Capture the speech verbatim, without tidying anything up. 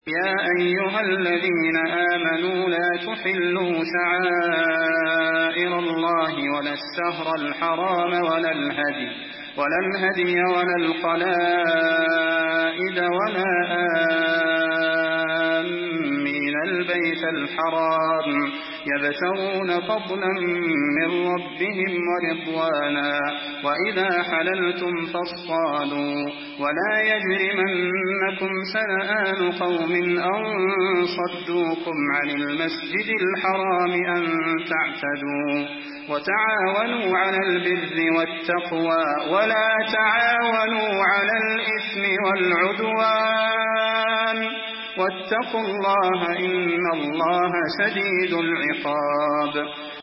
يا أيها الذين آمنوا لا تحلوا شعائر الله ولا الشهر الحرام ولا الهدي ولا الهدي ولا القلائد ولا آمين البيت الحرام يبتغون فضلا من ربهم ورضوانا وإذا حللتم فاصطادوا ولا يجرمنكم شنآن قوم أن صدوكم عن المسجد الحرام أن تعتدوا وتعاونوا على البر والتقوى ولا تعاونوا على الإثم والعدوان واتقوا الله إن الله شديد العقاب